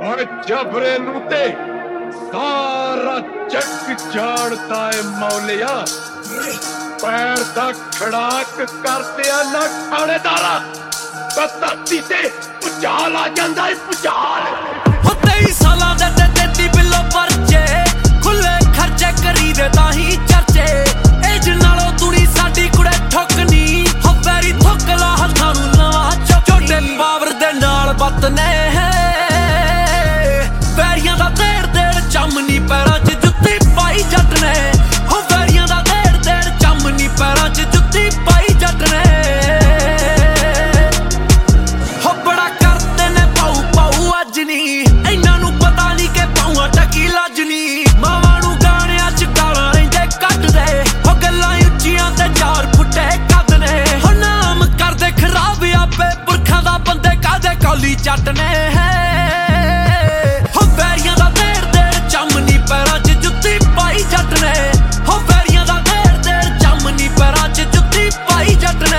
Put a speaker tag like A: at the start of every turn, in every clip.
A: और जबरे नूते सारा जग जानता है मौलिया पैर दा खड़ाक करते ना थानेदारा धरती ते भुचाल आ जांदा है भुचाल
B: 23 सालां दे 33 बिलो परचे खुले खर्चे करी दे ताही चर्चे एज नालों तुड़ी साडी कुड़े ठोकनी हो वैरी ठोकला हत्थां नूं नवां छोटे पावर दे नाल बतने वैरियां दा देड़ देड़ चमनी पैरां च जुत्ती पाई जट ने हो वैरियां दा देड़ देड़ चमनी पैरां च जुत्ती पाई जट ने हो बड़ा करदे ने पाऊ पाऊ अज नी इन्हां नूं पता नहीं कि पाऊआं टकी लजनी मावां नूं गाणियां च गालां रहिंदे कड्डदे हो गल्लां उच्चियां ते चार फुੱਟੇ कद ने हो नाम करदे खराब आपे पुरखां दा बंदे कादे कौली जट ने जट ने हो वैरियां दा देड़ देड़ चमनी पैरां च जुत्ती पाई जट ने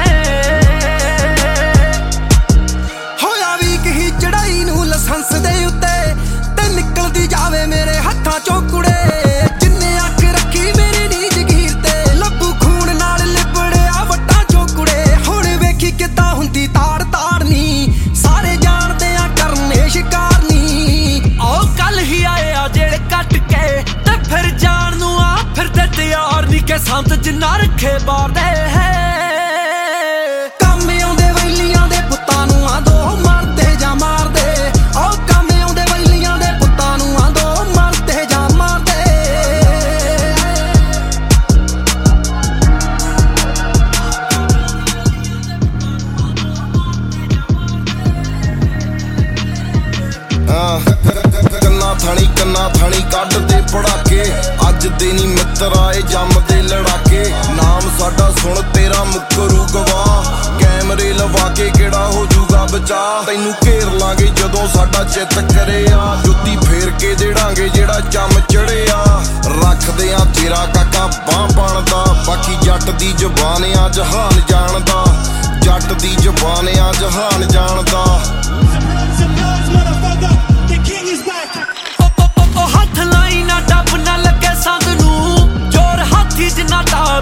C: होया वीक ही चढ़ाई नूं लाइसेंस दे उत्ते ते निकलदी जावे मेरे हत्थां चों कुड़े जिन्ने अख रखी मेरी नी जगीर ते लब्बू खून नाल लिबड़िया वट्टां चों कुड़े हुण वेखी किद्दां हुंदी ताड़ ताड़नी सारे जाणदे आ करने शिकार नी ओ कल ही आए आ जेड़े कट के ते फिर जान नूं आ फिरदे तैयार नी के संत जिन्ना रखे बार दे है काम आउंदे वैलियां दे पुत्तां नूं आ दो मरदे जां मारदे ओ काम आउंदे वैलियां दे पुत्तां नूं आ दो मरदे जां मारदे
D: कन्ना थानी कड्डदे पड़ाके अज दे नी मित्र आए जमदे लड़ाके नाम साडा सुन तेरा मुकरू गवाह कैमरे लवा के केड़ा हो जूगा बचा तैनू घेर लांगे जदों साडा चित करे आ जुत्ती फेर के देड़ांगे जेड़ा चम चढ़िया रखदे आ तेरा काका बांह बनदा बाकी जट दी जबान आ जहान जानदा जट दी जबान आ जहान जानदा
B: हथ लाई ना डब ना लगे संग नूं जोर हाथी जिन्ना